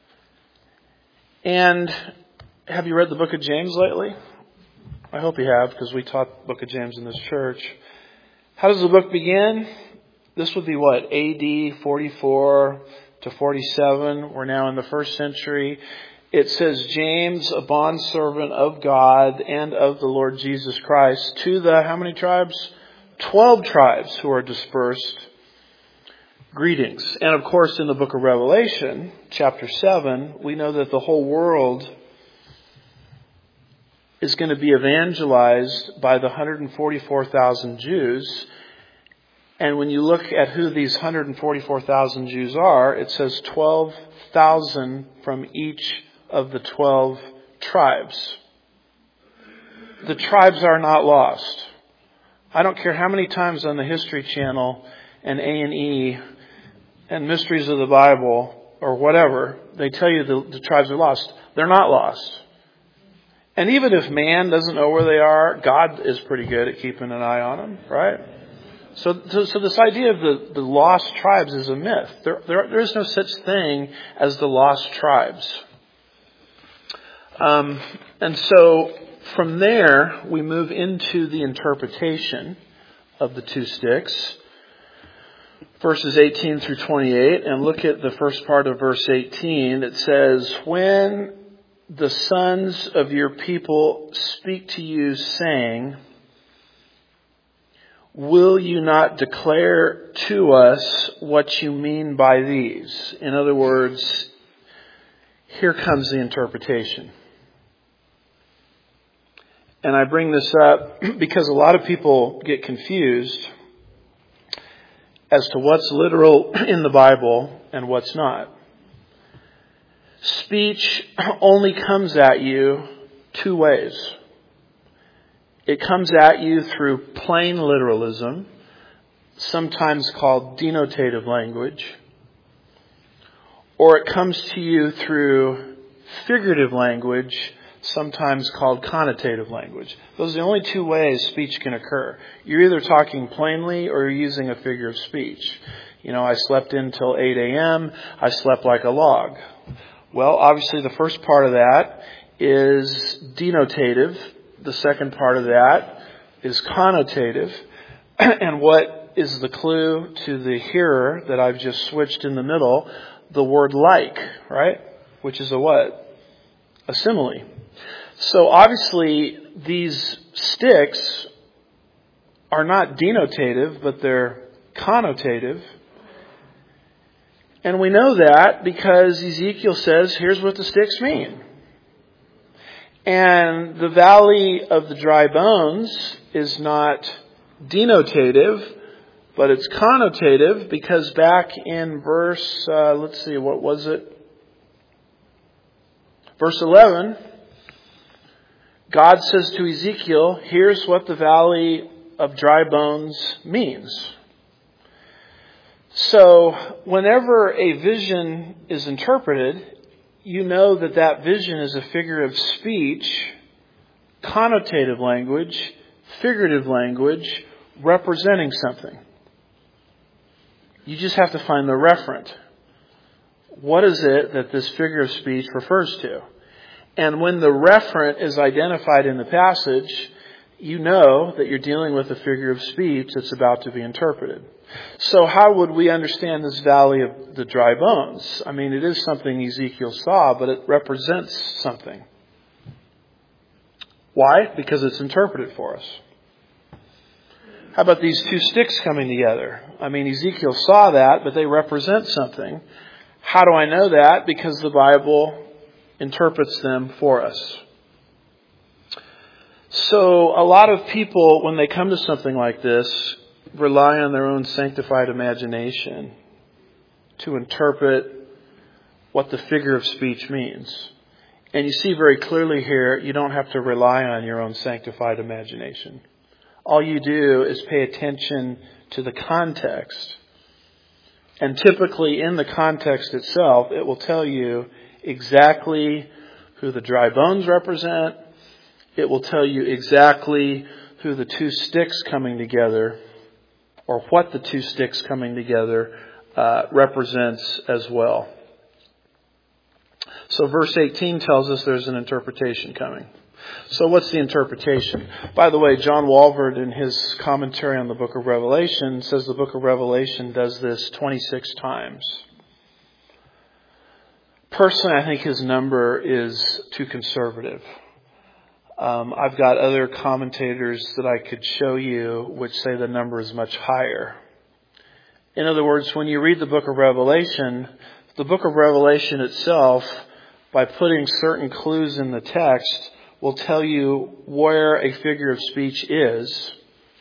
And have you read the book of James lately? I hope you have, because we taught the book of James in this church. How does the book begin? This would be what? A D forty-four to forty-seven. We're now in the first century. It says, James, a bondservant of God and of the Lord Jesus Christ, to the, how many tribes? Twelve tribes who are dispersed. Greetings. And of course, in the book of Revelation, chapter seven, we know that the whole world is going to be evangelized by the one hundred forty-four thousand Jews. And when you look at who these one hundred forty-four thousand Jews are, it says twelve thousand from each of the twelve tribes. The tribes are not lost. I don't care how many times on the History Channel and A and E and Mysteries of the Bible or whatever, they tell you the, the tribes are lost. They're not lost. And even if man doesn't know where they are, God is pretty good at keeping an eye on them, right? So, so, so this idea of the, the lost tribes is a myth. There, there, there is no such thing as the lost tribes. Um, and so from there, we move into the interpretation of the two sticks, verses eighteen through twenty-eight, and look at the first part of verse eighteen. It says, when the sons of your people speak to you, saying, will you not declare to us what you mean by these? In other words, here comes the interpretation. And I bring this up because a lot of people get confused as to what's literal in the Bible and what's not. Speech only comes at you two ways. It comes at you through plain literalism, sometimes called denotative language, or it comes to you through figurative language, sometimes called connotative language. Those are the only two ways speech can occur. You're either talking plainly or you're using a figure of speech. You know, I slept in till eight a.m., I slept like a log. Well, obviously the first part of that is denotative. The second part of that is connotative. And what is the clue to the hearer that I've just switched in the middle? The word like, right? Which is a what? A simile. So obviously these sticks are not denotative, but they're connotative. And we know that because Ezekiel says, here's what the sticks mean. And the valley of the dry bones is not denotative, but it's connotative, because back in verse, uh, let's see, what was it? Verse eleven, God says to Ezekiel, here's what the valley of dry bones means. So whenever a vision is interpreted, you know that that vision is a figure of speech, connotative language, figurative language, representing something. You just have to find the referent. What is it that this figure of speech refers to? And when the referent is identified in the passage, you know that you're dealing with a figure of speech that's about to be interpreted. So how would we understand this valley of the dry bones? I mean, it is something Ezekiel saw, but it represents something. Why? Because it's interpreted for us. How about these two sticks coming together? I mean, Ezekiel saw that, but they represent something. How do I know that? Because the Bible interprets them for us. So a lot of people, when they come to something like this, rely on their own sanctified imagination to interpret what the figure of speech means. And you see very clearly here, you don't have to rely on your own sanctified imagination. All you do is pay attention to the context. And typically in the context itself, it will tell you exactly who the dry bones represent. It will tell you exactly who the two sticks coming together, or what the two sticks coming together uh, represents as well. So verse eighteen tells us there's an interpretation coming. So what's the interpretation? By the way, John Walvoord, in his commentary on the book of Revelation, says the book of Revelation does this twenty-six times. Personally, I think his number is too conservative. Um, I've got other commentators that I could show you which say the number is much higher. In other words, when you read the book of Revelation, the book of Revelation itself, by putting certain clues in the text, will tell you where a figure of speech is,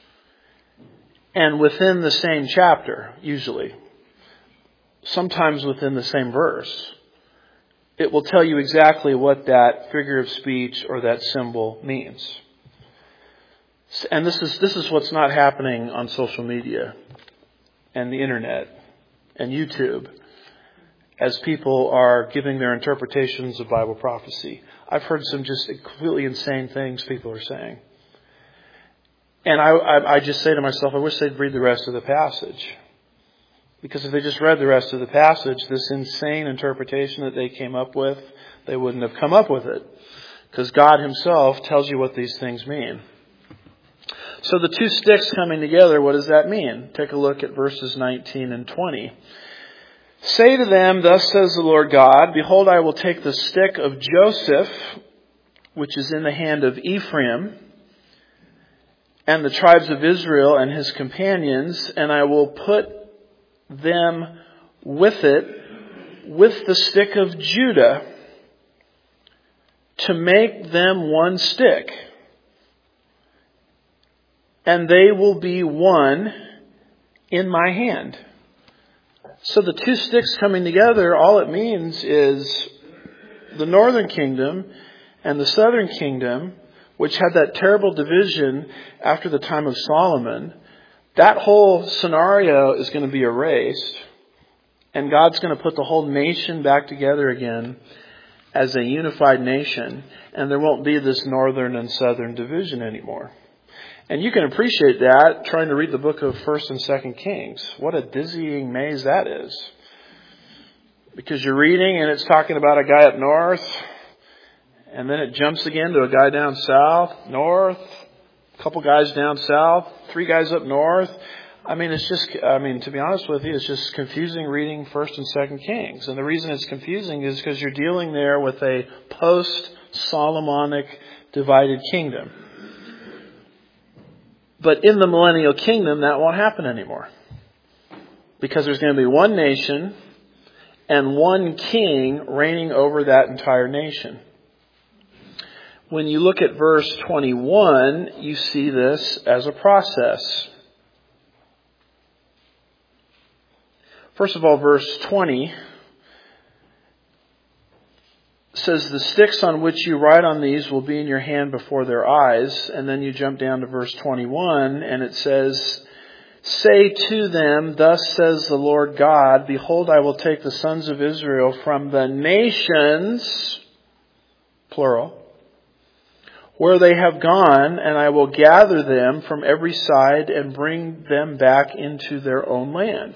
and within the same chapter, usually, sometimes within the same verse. It will tell you exactly what that figure of speech or that symbol means. And this is this is what's not happening on social media and the internet and YouTube as people are giving their interpretations of Bible prophecy. I've heard some just completely insane things people are saying. And I, I, I just say to myself, I wish they'd read the rest of the passage. Because if they just read the rest of the passage, this insane interpretation that they came up with, they wouldn't have come up with it. Because God himself tells you what these things mean. So the two sticks coming together, what does that mean? Take a look at verses nineteen and twenty. Say to them, thus says the Lord God, behold, I will take the stick of Joseph, which is in the hand of Ephraim, and the tribes of Israel and his companions, and I will put them with it, with the stick of Judah, to make them one stick. And they will be one in my hand. So the two sticks coming together, all it means is the northern kingdom and the southern kingdom, which had that terrible division after the time of Solomon. That whole scenario is going to be erased, and God's going to put the whole nation back together again as a unified nation, and there won't be this northern and southern division anymore. And you can appreciate that trying to read the book of First and Second Kings. What a dizzying maze that is. Because you're reading and it's talking about a guy up north, and then it jumps again to a guy down south, north, a couple guys down south, three guys up north. I mean, it's just, I mean, to be honest with you, it's just confusing reading First and Second Kings. And the reason it's confusing is because you're dealing there with a post-Solomonic divided kingdom. But in the millennial kingdom, that won't happen anymore. Because there's going to be one nation and one king reigning over that entire nation. When you look at verse twenty-one, you see this as a process. First of all, verse twenty says, the sticks on which you write on these will be in your hand before their eyes. And then you jump down to verse twenty-one, and it says, say to them, thus says the Lord God, behold, I will take the sons of Israel from the nations, plural, where they have gone, and I will gather them from every side and bring them back into their own land.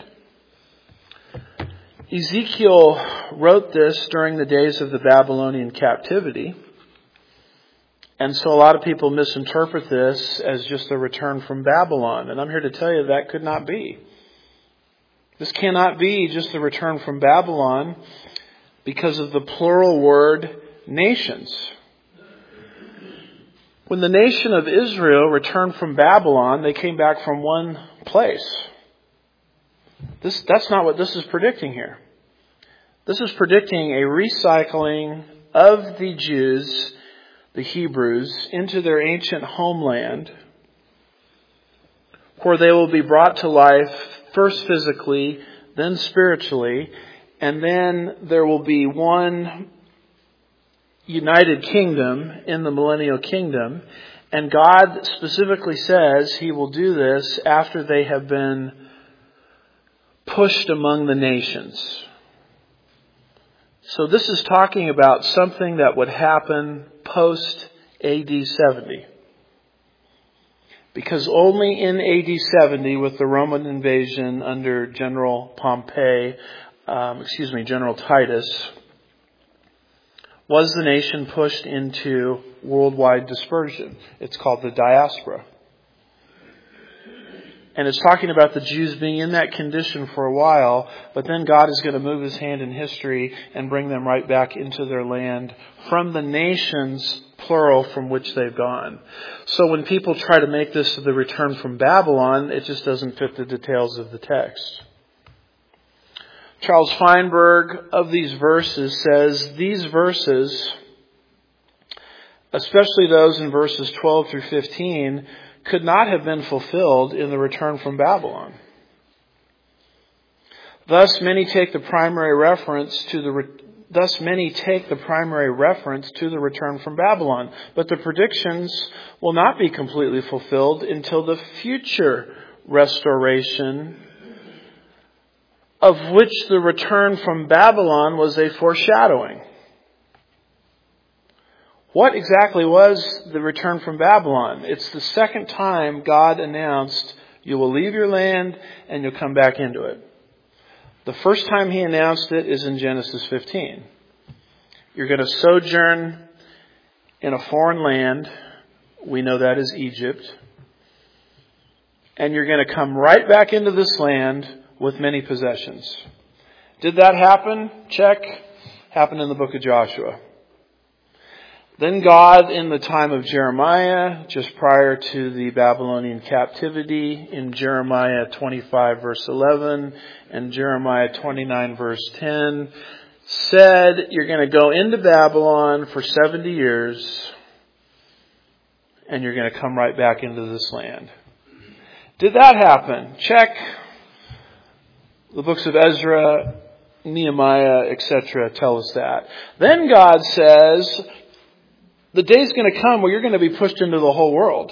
Ezekiel wrote this during the days of the Babylonian captivity. And so a lot of people misinterpret this as just a return from Babylon. And I'm here to tell you that could not be. This cannot be just a return from Babylon because of the plural word nations. When the nation of Israel returned from Babylon, they came back from one place. This, that's not what this is predicting here. This is predicting a recycling of the Jews, the Hebrews, into their ancient homeland, where they will be brought to life first physically, then spiritually, and then there will be one united kingdom in the millennial kingdom. And God specifically says He will do this after they have been pushed among the nations. So this is talking about something that would happen post A D seventy. Because only in A D seventy, with the Roman invasion under General Pompey, um, excuse me, General Titus, was the nation pushed into worldwide dispersion. It's called the diaspora. And it's talking about the Jews being in that condition for a while, but then God is going to move His hand in history and bring them right back into their land from the nations, plural, from which they've gone. So when people try to make this the return from Babylon, it just doesn't fit the details of the text. Charles Feinberg of these verses says, these verses, especially those in verses twelve through fifteen, could not have been fulfilled in the return from Babylon. Thus many take the primary reference to the re- thus many take the primary reference to the return from Babylon, but the predictions will not be completely fulfilled until the future restoration, of which the return from Babylon was a foreshadowing. What exactly was the return from Babylon? It's the second time God announced, you will leave your land and you'll come back into it. The first time He announced it is in Genesis fifteen. You're going to sojourn in a foreign land. We know that is Egypt. And you're going to come right back into this land with many possessions. Did that happen? Check. Happened in the book of Joshua. Then God, in the time of Jeremiah, just prior to the Babylonian captivity, in Jeremiah twenty-five verse eleven and Jeremiah twenty-nine verse ten, said, you're going to go into Babylon for seventy years and you're going to come right back into this land. Did that happen? Check. The books of Ezra, Nehemiah, et cetera tell us that. Then God says, the day's going to come where you're going to be pushed into the whole world.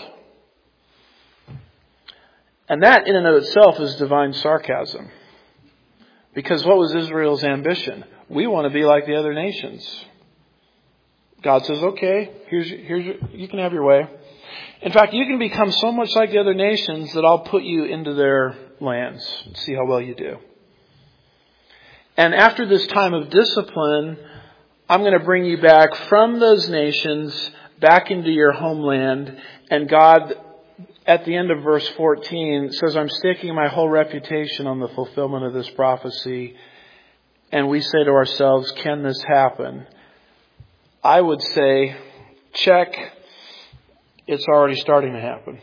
And that in and of itself is divine sarcasm. Because what was Israel's ambition? We want to be like the other nations. God says, okay, here's, here's your, you can have your way. In fact, you can become so much like the other nations that I'll put you into their lands and see how well you do. And after this time of discipline, I'm going to bring you back from those nations back into your homeland. And God, at the end of verse fourteen, says, I'm staking my whole reputation on the fulfillment of this prophecy. And we say to ourselves, can this happen? I would say, check, it's already starting to happen.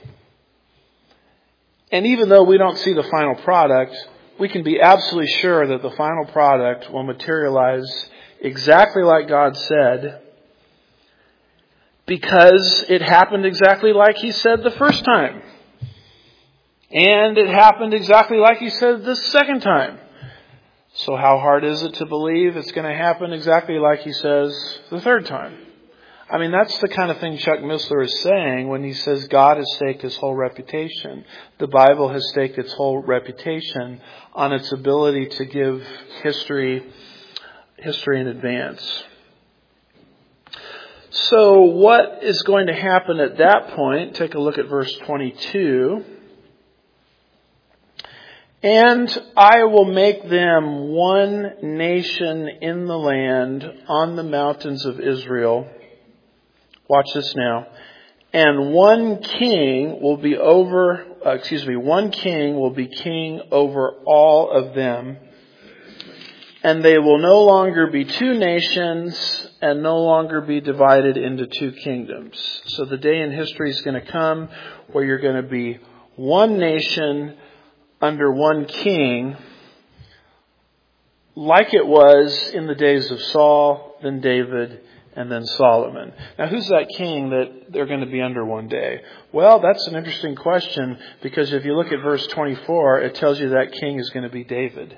And even though we don't see the final product, we can be absolutely sure that the final product will materialize exactly like God said, because it happened exactly like He said the first time. And it happened exactly like He said the second time. So how hard is it to believe it's going to happen exactly like He says the third time? I mean, that's the kind of thing Chuck Missler is saying when he says God has staked His whole reputation. The Bible has staked its whole reputation on its ability to give history, history in advance. So what is going to happen at that point? Take a look at verse twenty-two. And I will make them one nation in the land on the mountains of Israel. Watch this now. And one king will be over, uh, excuse me, one king will be king over all of them. And they will no longer be two nations and no longer be divided into two kingdoms. So the day in history is going to come where you're going to be one nation under one king, like it was in the days of Saul, then David, and then Solomon. Now, who's that king that they're going to be under one day? Well, that's an interesting question, because if you look at verse twenty-four, it tells you that king is going to be David.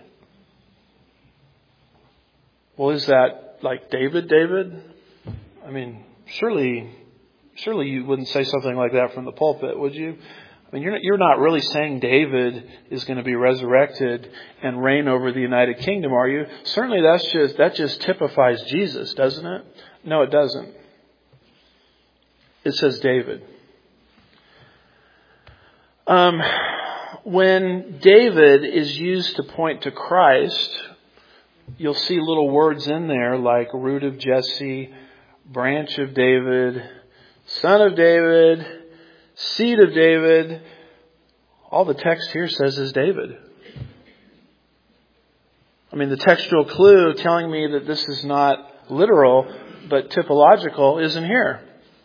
Well, is that like David, David? I mean, surely, surely you wouldn't say something like that from the pulpit, would you? I mean, you're not, you're not really saying David is going to be resurrected and reign over the United Kingdom, are you? Certainly that's just, that just typifies Jesus, doesn't it? No, it doesn't. It says David. Um, when David is used to point to Christ, you'll see little words in there like root of Jesse, branch of David, son of David, seed of David. All the text here says is David. I mean, the textual clue telling me that this is not literal but typological isn't here.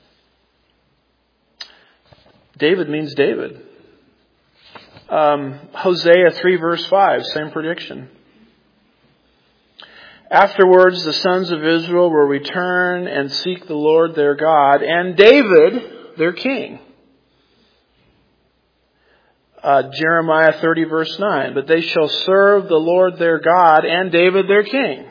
David means David. Um, Hosea three verse five, same prediction. Afterwards, the sons of Israel will return and seek the Lord their God and David their king. Uh, Jeremiah thirty verse nine. But they shall serve the Lord their God and David their king.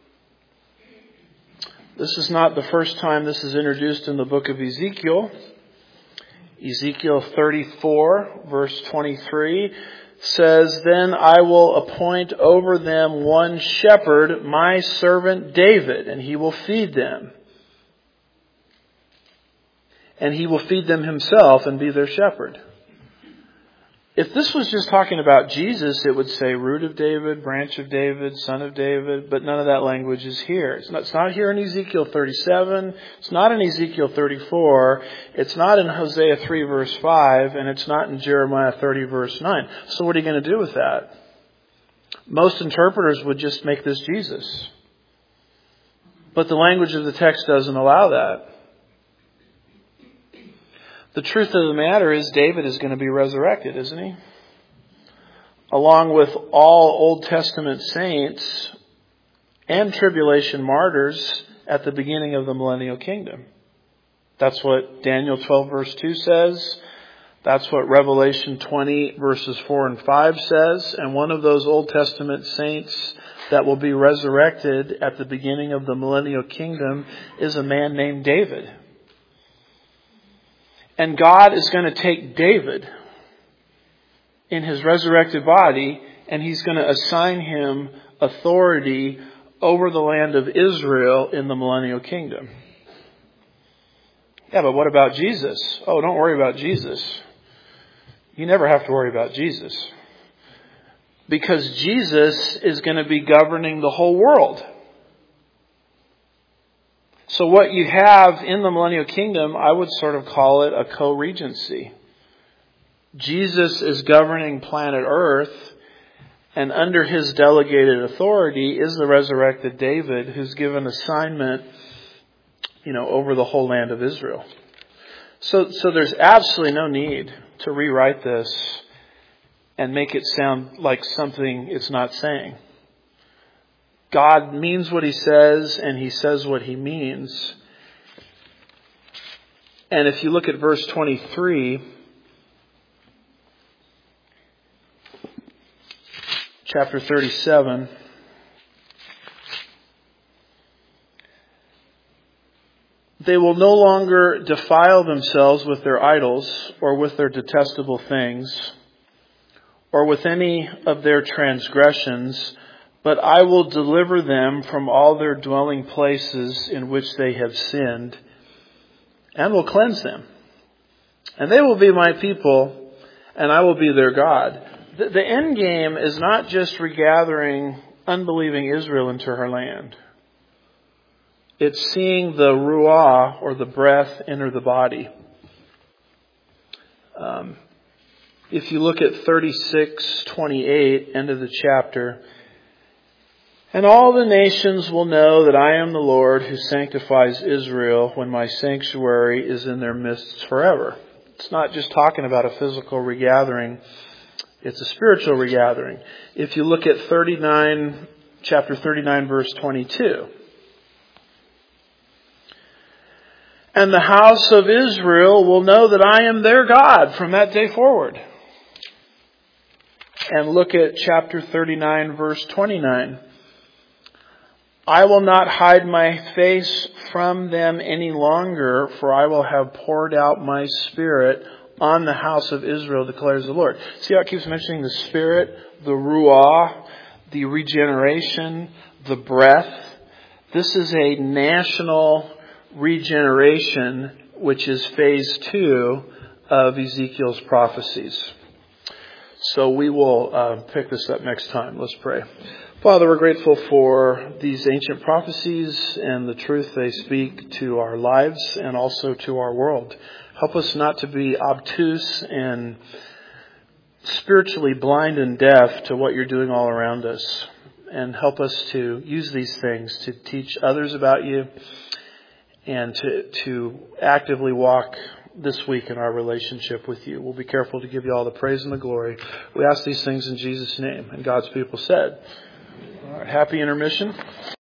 This is not the first time this is introduced in the book of Ezekiel. Ezekiel thirty-four verse twenty-three says, Then I will appoint over them one shepherd, my servant David, and he will feed them. And he will feed them himself and be their shepherd. If this was just talking about Jesus, it would say root of David, branch of David, son of David, but none of that language is here. It's not, it's not here in Ezekiel thirty-seven. It's not in Ezekiel thirty-four. It's not in Hosea three verse five, and it's not in Jeremiah thirty verse nine. So what are you going to do with that? Most interpreters would just make this Jesus. But the language of the text doesn't allow that. The truth of the matter is David is going to be resurrected, isn't he? Along with all Old Testament saints and tribulation martyrs at the beginning of the millennial kingdom. That's what Daniel twelve verse two says. That's what Revelation twenty verses four and five says. And one of those Old Testament saints that will be resurrected at the beginning of the millennial kingdom is a man named David. And God is going to take David in his resurrected body, and He's going to assign him authority over the land of Israel in the millennial kingdom. Yeah, but what about Jesus? Oh, don't worry about Jesus. You never have to worry about Jesus. because Jesus is going to be governing the whole world. So what you have in the millennial kingdom, I would sort of call it a co-regency. Jesus is governing planet Earth, and under his delegated authority is the resurrected David, who's given assignment, you know, over the whole land of Israel. So, so there's absolutely no need to rewrite this and make it sound like something it's not saying. God means what he says, and he says what he means. And if you look at verse twenty-three, chapter thirty-seven, they will no longer defile themselves with their idols or with their detestable things or with any of their transgressions, but I will deliver them from all their dwelling places in which they have sinned and will cleanse them. And they will be my people, and I will be their God. The, the end game is not just regathering unbelieving Israel into her land. It's seeing the ruah, or the breath, enter the body. Um, if you look at thirty-six twenty-eight, end of the chapter, and all the nations will know that I am the Lord who sanctifies Israel when my sanctuary is in their midst forever. It's not just talking about a physical regathering. It's a spiritual regathering. If you look at thirty-nine, chapter thirty-nine, verse twenty-two. And the house of Israel will know that I am their God from that day forward. And look at chapter thirty-nine, verse twenty-nine. I will not hide my face from them any longer, for I will have poured out my Spirit on the house of Israel, declares the Lord. See how it keeps mentioning the Spirit, the Ruah, the regeneration, the breath. This is a national regeneration, which is phase two of Ezekiel's prophecies. So we will uh, pick this up next time. Let's pray. Father, we're grateful for these ancient prophecies and the truth they speak to our lives and also to our world. Help us not to be obtuse and spiritually blind and deaf to what you're doing all around us. And help us to use these things to teach others about you and to, to actively walk this week in our relationship with you. We'll be careful to give you all the praise and the glory. We ask these things in Jesus' name. And God's people said, all right, happy intermission.